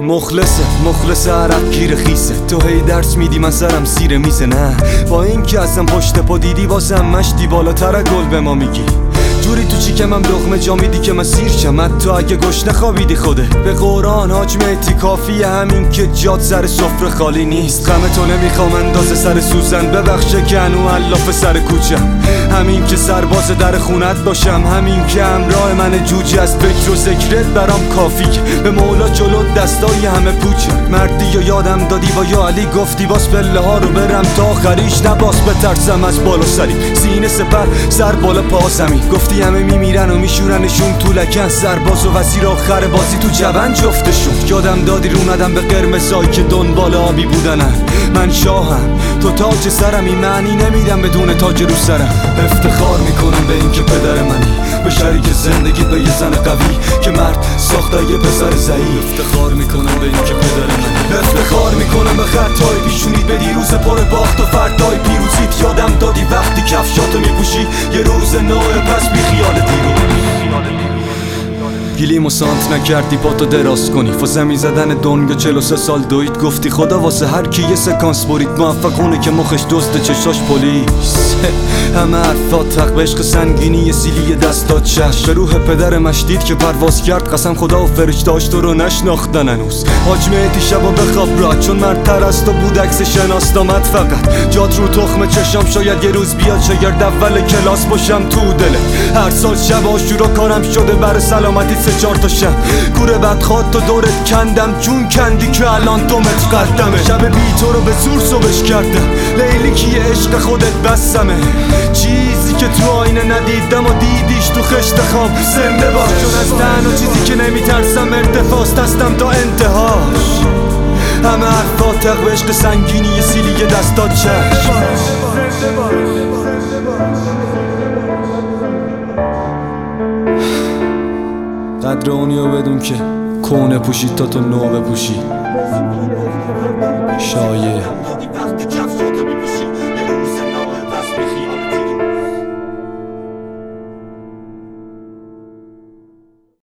مخلصه عرق گیر خیسه. تو هی درس میدی من سرم زیر میزه. نه با این که اصلا پشت پا دیدی واسم مشتی بالاتر گل به ما میگی. جوری تو چی که من لقمه جا میدی که من سیر شم. تو اگه گشنه خوابیدی خوده به قرآن حاج مهدی کافیه همین که جات سر سفره خالی نیست. غم تو نمیخوام اندازه سر سوزن ببخشه که هنو علاف سر کوچم. همین که سرباز در خونت باشم، همین که همراه من جوجه از فکر و ذکرت برام کافیه. به مولا جلو دستای همه پوچه. مردی و یادم دادی با یا علی گفتی باز پله ها رو برم تا آخریش نباس بترسم از بالا سری. سینه سپر سر بالا پا زمین. گفتی همه میمیرن و میشورنشون تو لکن. سرباز و وزیر آخر بازی تو جوان جفتشون. یادم دادی رو ندم به قرمزایی که دنبال آبی بودنن. من شاهم تو تاج سرم، این معنی نمیدم بدون تاج رو سرم. افتخار میکنم به این که پدر منی، به شریک زندگی به یه زن قوی که مرد ساخته یه پسر ضعیف. افتخار میکنم به این که پدر منی. افتخار میکنم به خطای پیشونی به دیروز پر باخت و فردای پیروزیت. یادم دادی وقتی کفشاتو میپوشی یه روز نوع پس بی خیال دیروز. گلیم و سانت نکردی پاتو دراز کنی. واسه می زدن دنگا 43 سال دوید. گفتی خدا واسه هر کی یه سکانس برید. موفقونه که مخش دزد چشاش پلیس. همه حرفات حق به عشق سنگینی یه سیلی دستات چشم. به روح پدر مشدید که پرواز کرد قسم خدا و فرشتاش تو رو نشناختن هنوز. حاج مهدی شبا بخواب راحت چون مردتر از تو بود عکس شناست آمد فقط. جات رو تخم چشام شاید یه روز بیاد شاگرد اول کلاس باشم تو دلت. هر سال شب آشورا کارم شده برای سلامتی 3-4 تا شب. کوره بدخواد تو دورت کندم جون کندی که الان تو مت قدمه. شب بی تو رو به زور صبح کردم لیلی که یه عشق خودت بسمه. چیزی که تو آینه ندیدم و دیدیش تو خشت خواب زنده باش. چون از تنها چیزی که نمیترسم ارتفاست هستم تا انتهاش. همه حرفات حق به عشق سنگینی یه سیلی دستات چشم. قدر اونیو بدون که کونه پوشی تا تو نو بپوشی. شایع